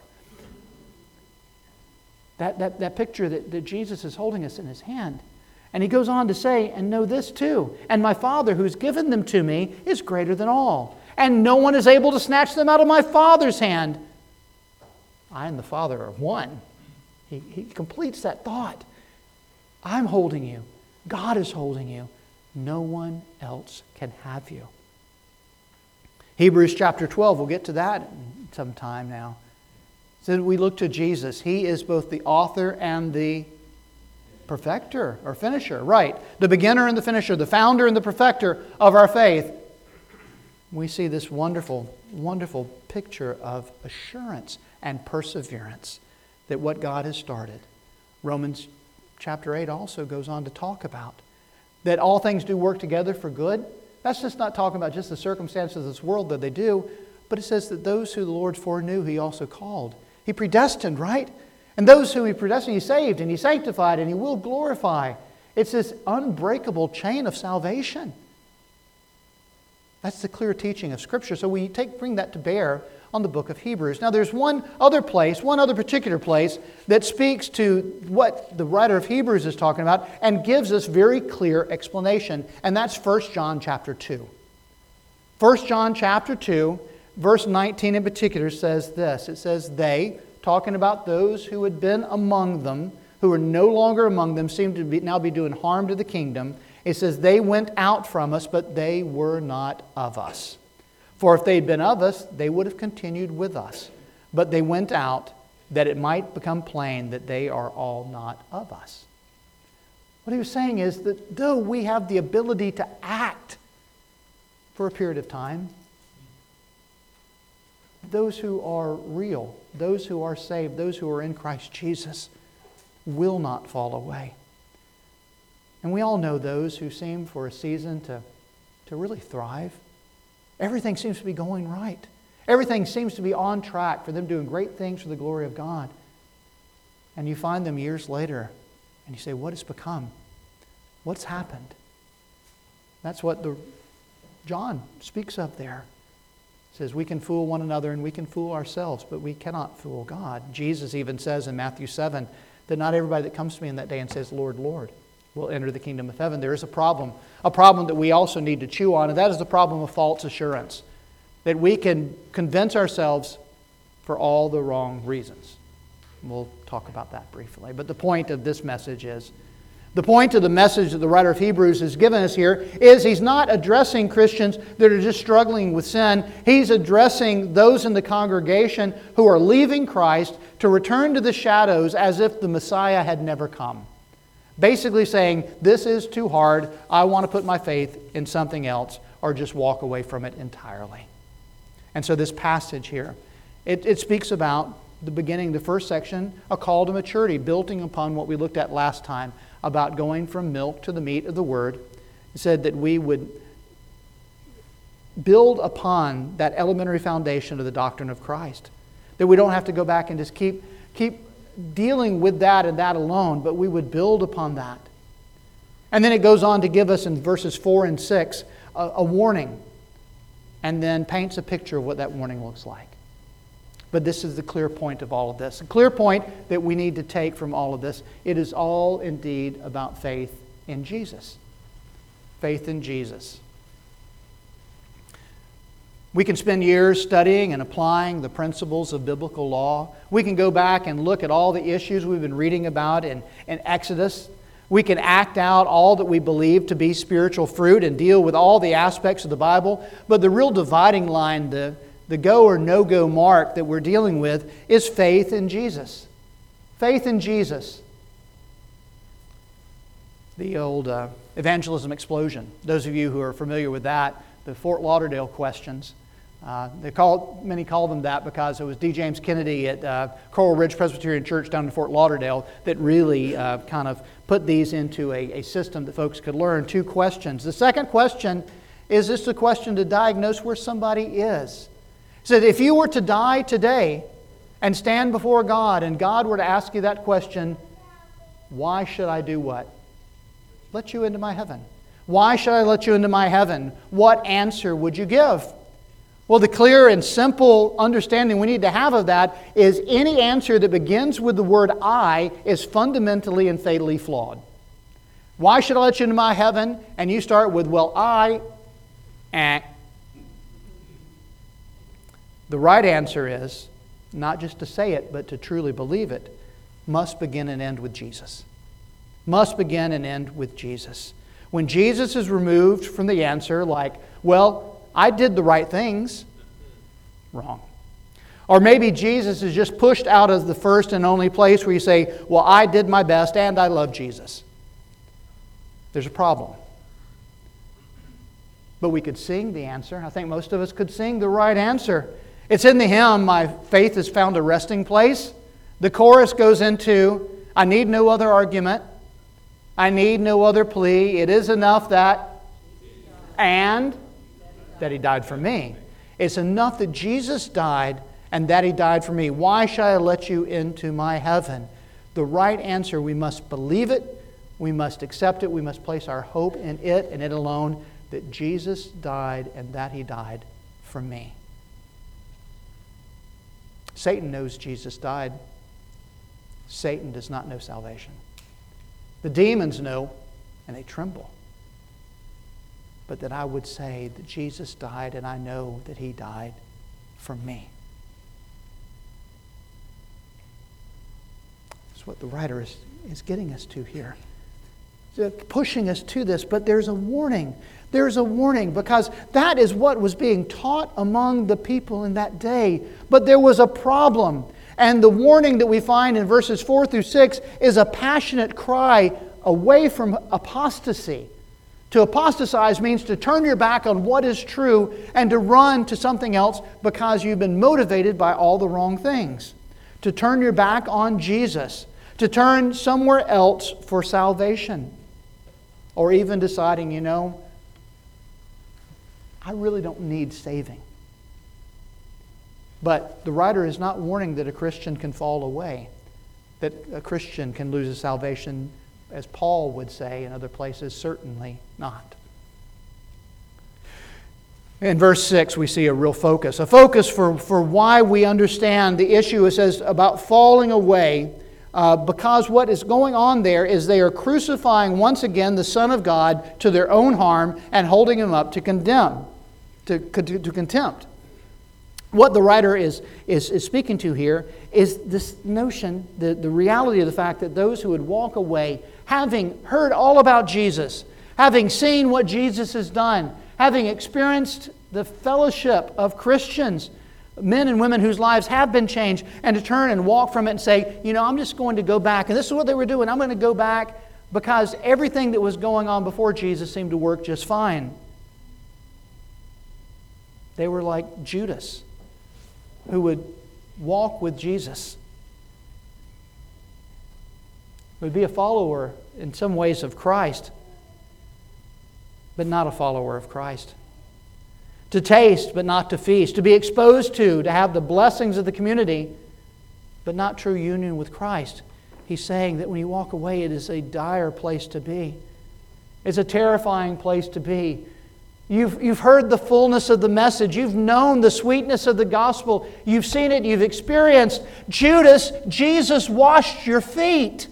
That, that, that picture that, that Jesus is holding us in his hand. And he goes on to say, "And know this too, and my Father who's given them to me is greater than all, and no one is able to snatch them out of my Father's hand. I and the Father are one." He, he completes that thought. I'm holding you. God is holding you. No one else can have you. Hebrews chapter twelve, we'll get to that sometime now. So we look to Jesus. He is both the author and the perfecter or finisher. Right. The beginner and the finisher, the founder and the perfecter of our faith. We see this wonderful, wonderful picture of assurance and perseverance that what God has started. Romans chapter eight also goes on to talk about that all things do work together for good. That's just not talking about just the circumstances of this world that they do, but it says that those who the Lord foreknew, He also called. He predestined, right? And those whom He predestined, He saved, and He sanctified, and He will glorify. It's this unbreakable chain of salvation. That's the clear teaching of Scripture. So we take bring that to bear on the book of Hebrews. Now there's one other place, one other particular place that speaks to what the writer of Hebrews is talking about and gives us very clear explanation. And that's First John chapter two. First John chapter two, verse nineteen in particular says this. It says, "They," talking about those who had been among them, who are no longer among them, seem to be, now be doing harm to the kingdom. It says, "They went out from us, but they were not of us. For if they'd been of us, they would have continued with us. But they went out, that it might become plain that they are all not of us." What he was saying is that though we have the ability to act for a period of time, those who are real, those who are saved, those who are in Christ Jesus will not fall away. And we all know those who seem for a season to, to really thrive. Everything seems to be going right. Everything seems to be on track for them doing great things for the glory of God. And you find them years later and you say, what has become? What's happened? That's what the John speaks of there. It says we can fool one another and we can fool ourselves, but we cannot fool God. Jesus even says in Matthew seven that not everybody that comes to me in that day and says, "Lord, Lord," will enter the kingdom of heaven. There is a problem, a problem that we also need to chew on, and that is the problem of false assurance. That we can convince ourselves for all the wrong reasons. We'll talk about that briefly. But the point of this message is, the point of the message that the writer of Hebrews has given us here is he's not addressing Christians that are just struggling with sin. He's addressing those in the congregation who are leaving Christ to return to the shadows as if the Messiah had never come. Basically saying, this is too hard, I want to put my faith in something else, or just walk away from it entirely. And so this passage here, it, it speaks about the beginning, the first section, a call to maturity, building upon what we looked at last time, about going from milk to the meat of the Word. It said that we would build upon that elementary foundation of the doctrine of Christ. That we don't have to go back and just keep keep dealing with that and that alone, but we would build upon that. And then it goes on to give us in verses four and six a, a warning, and then paints a picture of what that warning looks like. But this is the clear point of all of this. The clear point that we need to take from all of this, it is all indeed about faith in Jesus. Faith in Jesus. We can spend years studying and applying the principles of biblical law. We can go back and look at all the issues we've been reading about in, in Exodus. We can act out all that we believe to be spiritual fruit and deal with all the aspects of the Bible. But the real dividing line, the, the go or no-go mark that we're dealing with is faith in Jesus. Faith in Jesus. The old uh, evangelism explosion. Those of you who are familiar with that, the Fort Lauderdale questions. Uh, they call, many call them that because it was D. James Kennedy at uh, Coral Ridge Presbyterian Church down in Fort Lauderdale that really uh, kind of put these into a, a system that folks could learn. Two questions. The second question is just a question to diagnose where somebody is. He said, if you were to die today and stand before God and God were to ask you that question, why should I do what? Let you into my heaven. Why should I let you into my heaven? What answer would you give? Well, the clear and simple understanding we need to have of that is any answer that begins with the word I is fundamentally and fatally flawed. Why should I let you into my heaven? And you start with, well, I, eh. The right answer is, not just to say it, but to truly believe it, must begin and end with Jesus. Must begin and end with Jesus. When Jesus is removed from the answer, like, well, I did the right things. Wrong. Or maybe Jesus is just pushed out of the first and only place where you say, well, I did my best and I love Jesus. There's a problem. But we could sing the answer. I think most of us could sing the right answer. It's in the hymn, my faith has found a resting place. The chorus goes into, I need no other argument. I need no other plea. It is enough that, and that He died for me. It's enough that Jesus died and that He died for me. Why shall I let you into my heaven? The right answer, we must believe it, we must accept it, we must place our hope in it and it alone, that Jesus died and that He died for me. Satan knows Jesus died. Satan does not know salvation. The demons know, and they tremble. But that I would say that Jesus died, and I know that He died for me. That's what the writer is, is getting us to here. He's pushing us to this, but there's a warning. There's a warning because that is what was being taught among the people in that day. But there was a problem. And the warning that we find in verses four through six is a passionate cry away from apostasy. To apostatize means to turn your back on what is true and to run to something else because you've been motivated by all the wrong things. To turn your back on Jesus. To turn somewhere else for salvation. Or even deciding, you know, I really don't need saving. But the writer is not warning that a Christian can fall away. That a Christian can lose his salvation, as Paul would say in other places, certainly not. In verse six, we see a real focus. A focus for, for why we understand the issue. It says about falling away, uh, because what is going on there is they are crucifying once again the Son of God to their own harm and holding Him up to condemn, to, to, to contempt. What the writer is, is, is speaking to here is this notion, the, the reality of the fact that those who would walk away, having heard all about Jesus, having seen what Jesus has done, having experienced the fellowship of Christians, men and women whose lives have been changed, and to turn and walk from it and say, you know, I'm just going to go back. And this is what they were doing. I'm going to go back because everything that was going on before Jesus seemed to work just fine. They were like Judas, who would walk with Jesus, would be a follower in some ways of Christ, but not a follower of Christ. To taste, but not to feast. To be exposed to, to have the blessings of the community, but not true union with Christ. He's saying that when you walk away, it is a dire place to be. It's a terrifying place to be. You've, you've heard the fullness of the message. You've known the sweetness of the gospel. You've seen it. You've experienced. Judas, Jesus washed your feet.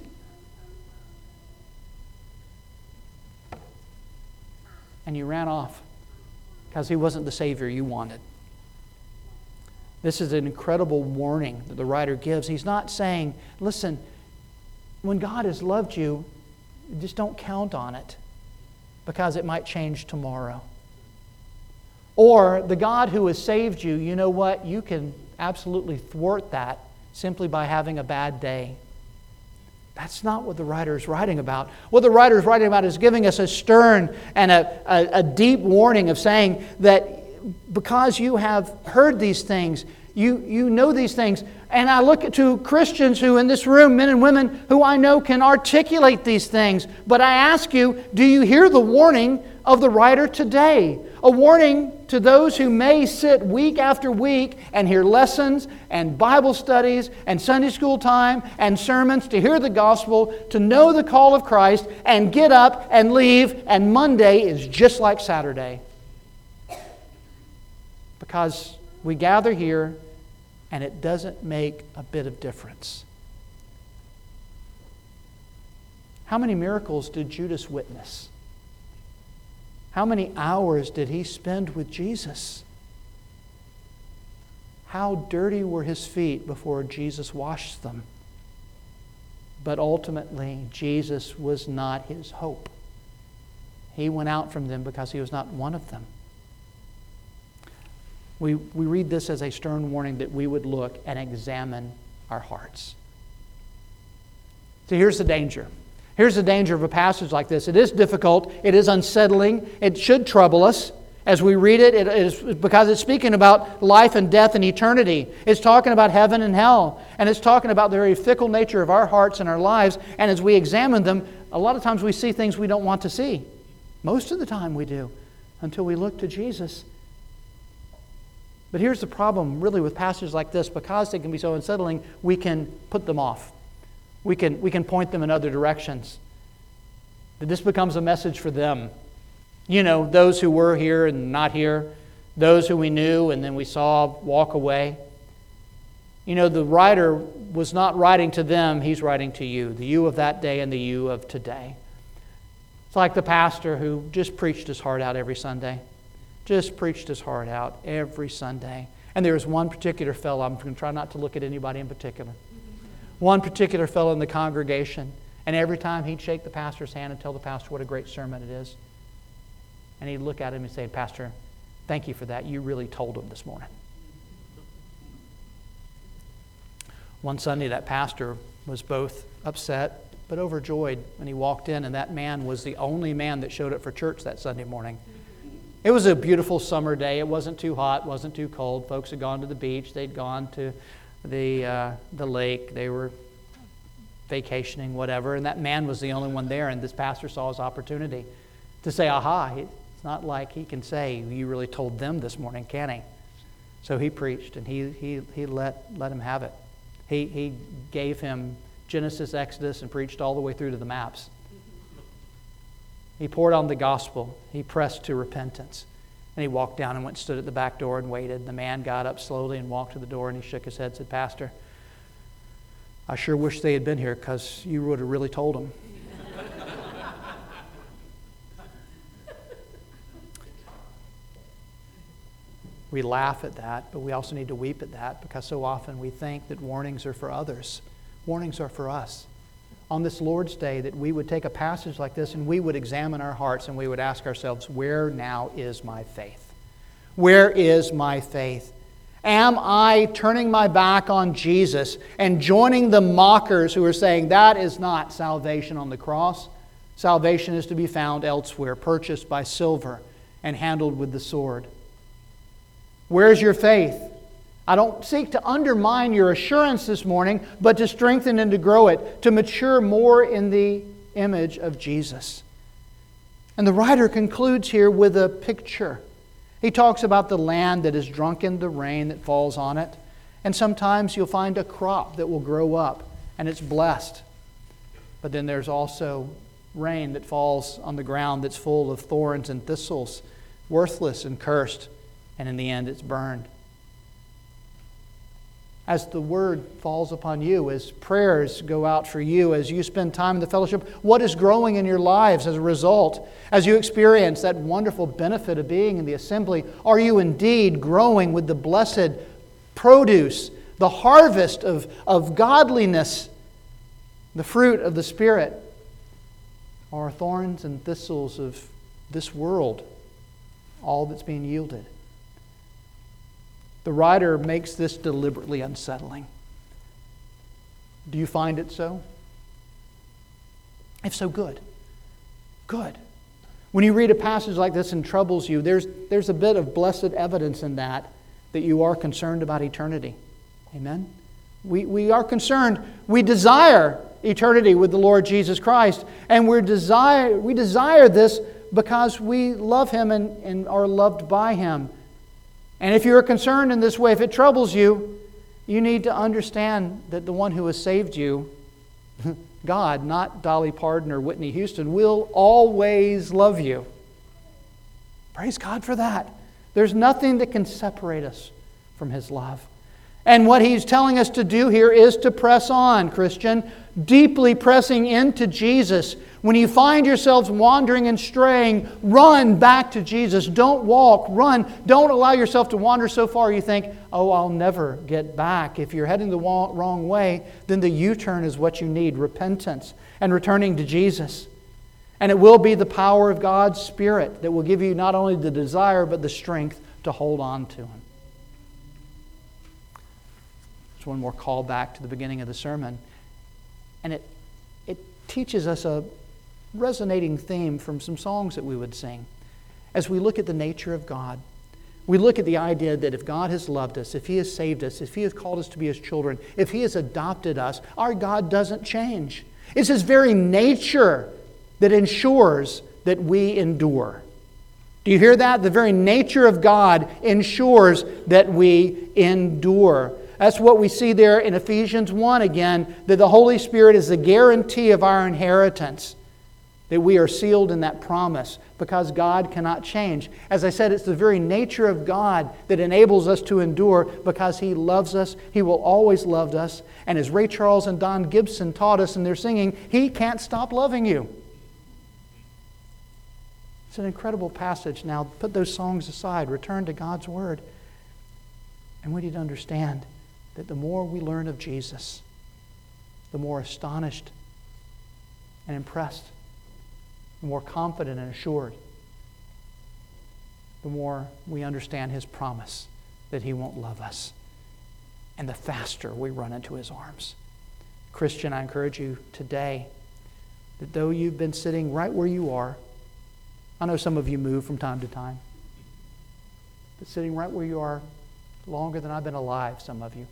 And you ran off because He wasn't the Savior you wanted. This is an incredible warning that the writer gives. He's not saying, listen, when God has loved you, just don't count on it, because it might change tomorrow. Or the God who has saved you, you know what? You can absolutely thwart that simply by having a bad day. That's not what the writer is writing about. What the writer is writing about is giving us a stern and a, a, a deep warning of saying that because you have heard these things, you, you know these things. And I look at to Christians who in this room, men and women who I know can articulate these things. But I ask you, do you hear the warning of the writer today? A warning to those who may sit week after week and hear lessons and Bible studies and Sunday school time and sermons to hear the gospel, to know the call of Christ, and get up and leave, and Monday is just like Saturday. Because we gather here and it doesn't make a bit of difference. How many miracles did Judas witness? How many hours did he spend with Jesus? How dirty were his feet before Jesus washed them? But ultimately, Jesus was not his hope. He went out from them because he was not one of them. We, we read this as a stern warning that we would look and examine our hearts. So here's the danger. Here's the danger of a passage like this. It is difficult. It is unsettling. It should trouble us. As we read it, it is because it's speaking about life and death and eternity. It's talking about heaven and hell. And it's talking about the very fickle nature of our hearts and our lives. And as we examine them, a lot of times we see things we don't want to see. Most of the time we do, until we look to Jesus. But here's the problem really with passages like this. Because they can be so unsettling, we can put them off. We can, we can point them in other directions. But this becomes a message for them. You know, those who were here and not here. Those who we knew and then we saw walk away. You know, the writer was not writing to them. He's writing to you. The you of that day and the you of today. It's like the pastor who just preached his heart out every Sunday. Just preached his heart out every Sunday. And there was one particular fellow, I'm going to try not to look at anybody in particular. One particular fellow in the congregation, and every time he'd shake the pastor's hand and tell the pastor what a great sermon it is. And he'd look at him and say, Pastor, thank you for that. You really told him this morning. One Sunday, that pastor was both upset but overjoyed when he walked in, and that man was the only man that showed up for church that Sunday morning. It was a beautiful summer day. It wasn't too hot, wasn't too cold. Folks had gone to the beach. They'd gone to the uh, the lake. They were vacationing, whatever. And that man was the only one there. And this pastor saw his opportunity to say, aha, it's not like he can say, you really told them this morning, can he? So he preached, and he he he let let him have it. He he gave him Genesis, Exodus, and preached all the way through to the maps. He poured on the gospel. He pressed to repentance. And he walked down and went and stood at the back door and waited. The man got up slowly and walked to the door, and he shook his head and said, Pastor, I sure wish they had been here because you would have really told them. We laugh at that, but we also need to weep at that because so often we think that warnings are for others. Warnings are for us. On this Lord's Day, that we would take a passage like this and we would examine our hearts and we would ask ourselves, where now is my faith? Where is my faith? Am I turning my back on Jesus and joining the mockers who are saying that is not salvation on the cross? Salvation is to be found elsewhere, purchased by silver and handled with the sword. Where's your faith? I don't seek to undermine your assurance this morning, but to strengthen and to grow it, to mature more in the image of Jesus. And the writer concludes here with a picture. He talks about the land that is drunk in the rain that falls on it. And sometimes you'll find a crop that will grow up, and it's blessed. But then there's also rain that falls on the ground that's full of thorns and thistles, worthless and cursed, and in the end it's burned. As the word falls upon you, as prayers go out for you, as you spend time in the fellowship, what is growing in your lives as a result? As you experience that wonderful benefit of being in the assembly, are you indeed growing with the blessed produce, the harvest of, of godliness, the fruit of the Spirit? Are thorns and thistles of this world all that's being yielded? The writer makes this deliberately unsettling. Do you find it so? If so, good. Good. When you read a passage like this and troubles you, there's, there's a bit of blessed evidence in that, that you are concerned about eternity. Amen? We, we are concerned. We desire eternity with the Lord Jesus Christ. And we're desire, we desire this because we love Him and, and are loved by Him. And if you're concerned in this way, if it troubles you, you need to understand that the one who has saved you, God, not Dolly Parton or Whitney Houston, will always love you. Praise God for that. There's nothing that can separate us from His love. And what He's telling us to do here is to press on, Christian, deeply pressing into Jesus. When you find yourselves wandering and straying, run back to Jesus. Don't walk, run. Don't allow yourself to wander so far you think, oh, I'll never get back. If you're heading the wrong way, then the U-turn is what you need, repentance and returning to Jesus. And it will be the power of God's Spirit that will give you not only the desire, but the strength to hold on to Him. There's one more call back to the beginning of the sermon. And it, it teaches us a resonating theme from some songs that we would sing. As we look at the nature of God, we look at the idea that if God has loved us, if He has saved us, if He has called us to be His children, if He has adopted us, our God doesn't change. It's His very nature that ensures that we endure. Do you hear that? The very nature of God ensures that we endure. That's what we see there in Ephesians one again, that the Holy Spirit is the guarantee of our inheritance, that we are sealed in that promise because God cannot change. As I said, it's the very nature of God that enables us to endure because He loves us. He will always love us. And as Ray Charles and Don Gibson taught us in their singing, He can't stop loving you. It's an incredible passage. Now, put those songs aside. Return to God's Word. And we need to understand that the more we learn of Jesus, the more astonished and impressed, the more confident and assured, the more we understand His promise that He won't love us, and the faster we run into His arms. Christian, I encourage you today that though you've been sitting right where you are, I know some of you move from time to time, but sitting right where you are longer than I've been alive, some of you,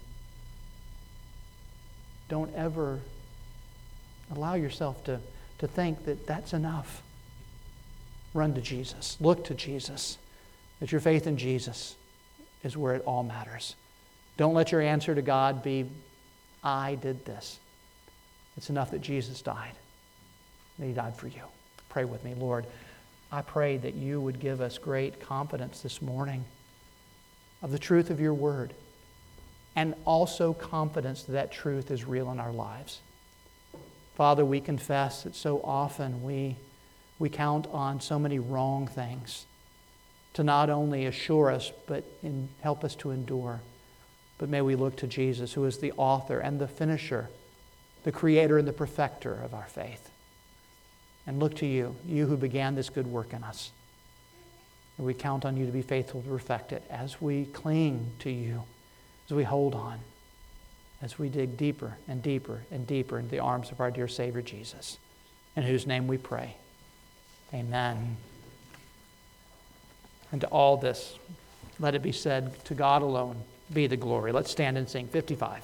don't ever allow yourself to, to think that that's enough. Run to Jesus. Look to Jesus. That your faith in Jesus is where it all matters. Don't let your answer to God be, I did this. It's enough that Jesus died. That He died for you. Pray with me, Lord. I pray that You would give us great confidence this morning of the truth of Your Word, and also confidence that that truth is real in our lives. Father, we confess that so often we, we count on so many wrong things to not only assure us, but in, help us to endure. But may we look to Jesus, who is the author and the finisher, the creator and the perfecter of our faith. And look to You, You who began this good work in us. And we count on You to be faithful to perfect it as we cling to You, as we hold on, as we dig deeper and deeper and deeper into the arms of our dear Savior Jesus, in whose name we pray. Amen. And to all this, let it be said, to God alone be the glory. Let's stand and sing fifty-five.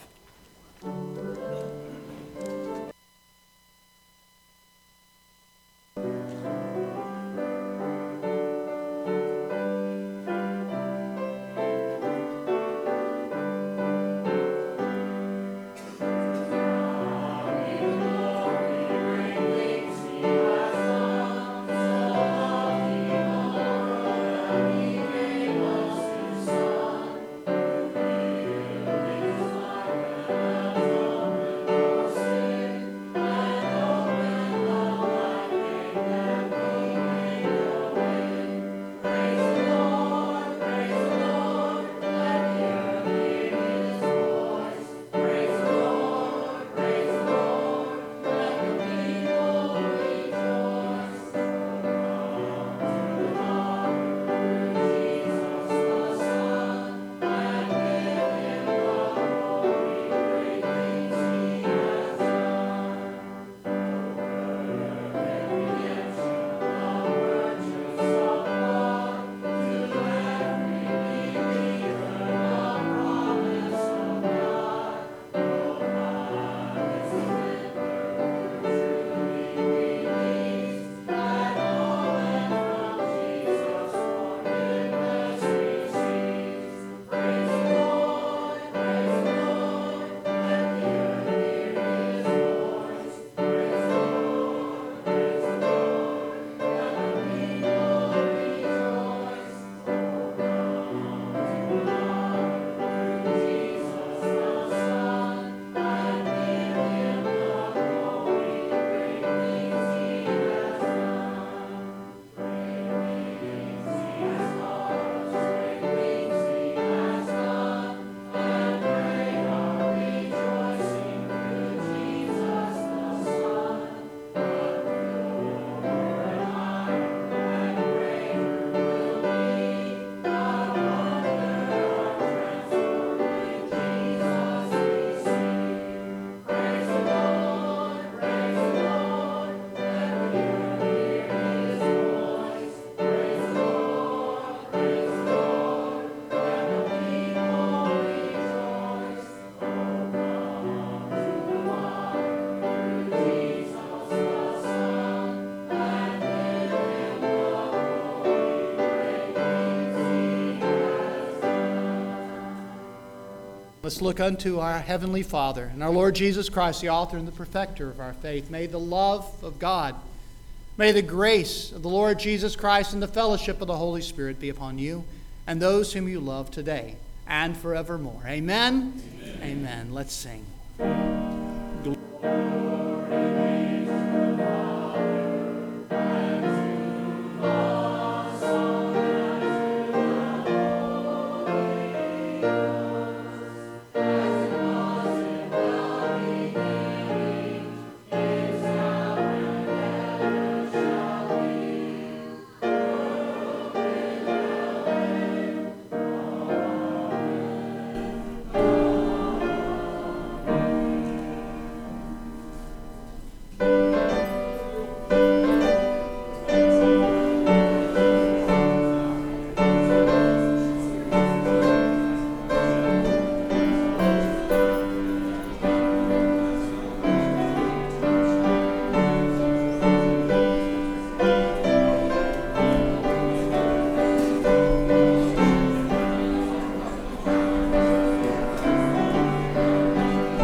Let's look unto our Heavenly Father and our Lord Jesus Christ, the author and the perfecter of our faith. May the love of God, may the grace of the Lord Jesus Christ and the fellowship of the Holy Spirit be upon you and those whom you love today and forevermore. Amen? Amen. Amen. Let's sing.